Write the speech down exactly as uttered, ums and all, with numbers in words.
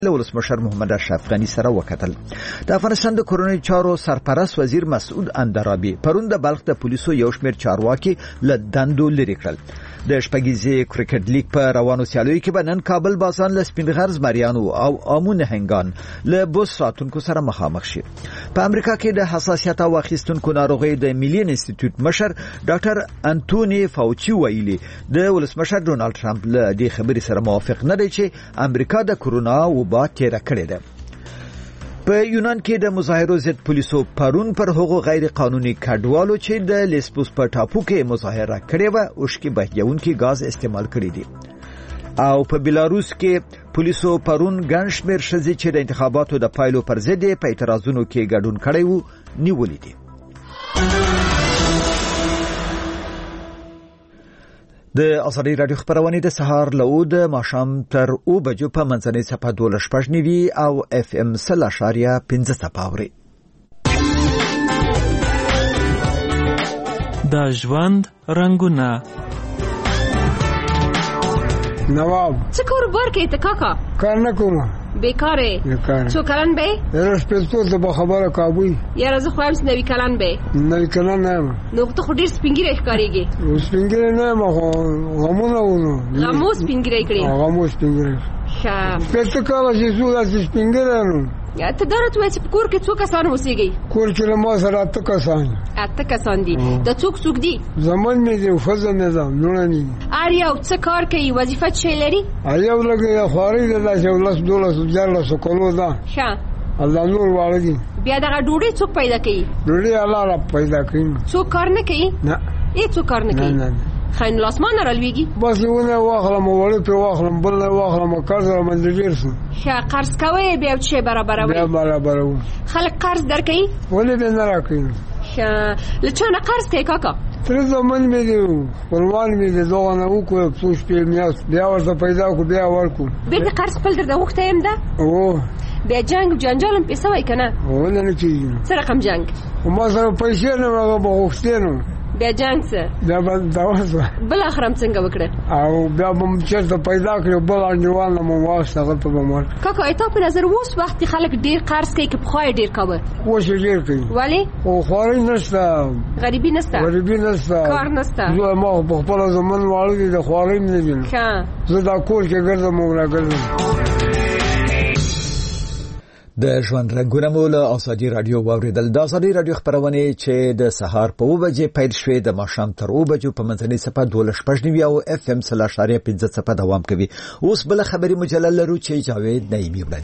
له ولسمشر محمد اشرف غنی سره وکتل. د افغانستان د کورونی چارو سرپرست وزیر مسعود اندرابی پرون د بلخ د پولیسو یو شمېر چارواکي له دندو لرې کړل. د شپږیزې کرکټ لیګ په روانو سیالیو کې به نن کابل بازان له سپینغرز مریانو او امون هنګان له بوس راتونکو سره مخامخ شي. په امریکا کې د حساسیت او اخیستونکو ناروغي د ملي انسټیټیوټ مشر ډاکټر انټونی فاوچي ویلي د ولسمشر ډونالد ټرمپ له دې خبرې سره موافق نه دی چې امریکا د کورونا وبا تیر کړی ده. په یونان کې د مظاهرو ضد پولیسو پرون پر هغو غیر قانوني کډوالو چې د لیسبوس په ټاپو کې مظاهره کړې و اوښکې بهیونکي غاز استعمال کړي دي. او په بلاروس کې پولیسو پرون ګڼ شمېر ښځې چې د انتخاباتو د پایلو پر ضد په اعتراضونو کې ګډون کړی وو نیولې دي. د ازادي رادیو خبرونه د سهار له د ماښام تر او بجو په منځنۍ صفحه دوله شپږ نیوي او اف ام سل اشاریه پنځه صفحه اوري. د ژوند رنگونه نواب څه کاروبار کوي ته کاکا؟ کار نه کوم. بیکاره؟ بیکاره. څو کلن به؟ یاره شپېڅو ته به خبره کابوي. یاره زه خو هم نوي کلن به. نوي کلن نه یم. نو ته خو ډېر سپینګیری ښکارېږي. سپینګیری نه یم خو غمونه وو نو. غمو سپینګیری کړې؟ غمو سپینګیری. ښه. شپېڅه کاله چې څو داسې سپینګیری نو. ته دا راته وایه چې په کور کې څو کسان اوسېږئ؟ کور کې له ما سره اته کسان. اته کسان دي. دا څوک څوک دي؟ زمن مې دي ښځه مې ده لوڼه مې دي. هر یو څه کار کوي؟ وظیفه څه شی لري؟ هر یو لږ خوارۍ ده داسې یولس دولس دیارلسو کلو ده. ښه. الله نور واړه دي. بیا دغه ډوډۍ څوک پیدا کوي؟ ډوډۍ الله را پیدا کوي. څوک کار نه کوي؟ نه. هېڅوک کار نه کوي؟ نه نه. ښه نو له اسمانه رالوېږي؟ بس یونه واخلم وړې پرې واخلم بل نه واخلم قرض رامنځته ډېر شو. ښه قرض کوئ بیا څه شی برابروئ؟ بیا برابروو. خلک قرض درکوي؟ ولې بیا نه راکوي؟ ښه له چا نه قرض کوي کاکا؟ تره زمن مې دي خپلوان مې دي دغه نه وکړو څو شپې میاشت بیا ورته پیدا کړو بیا ورکړو. بېرته قرض خپل درته غوښتی یم ده؟ او بیا جنګ جنجال هم پې سوی که نه؟ ولې نه کېږي. څه رقم جنګ؟ خو ما سره پیسې نه وه هغه به غوښتې نو. بیا جنګ څه؟ بیا به دوا شوه. بل آخر هم څنګه وکړه؟ او بیا به م چېرته پیدا کړې بل انډیوال نه مو واخېست هغلته به م ورکړه. کاکا ای تا په نظر اوس وخت خلک ډېر قرض کوي که پخوا یې ډېر کوه؟ اوس یې ډېر کوي. ولې؟ خو خوارۍ نشته. غریبي نشته؟ غریبي نشته. کار نشته. زه ما خو په خپله زمن واړه دي د خوارۍ م نه دي. ښه. زه دا کور کې ګرځم او راګرځم. د ژوند رنګونه مو له ازادي رادیو واوریدل. د ازادي رادیو خبرونه چې د سهار په اوه بجې پیل شوې د ماښام تر اوه بجو په منځنۍ صفحه دوله شپږ نیوي او اف ام سل اشاریه پنځه صفحه دوام کوي. اوس بل خبري مجله لرو چې جاوید نعیمي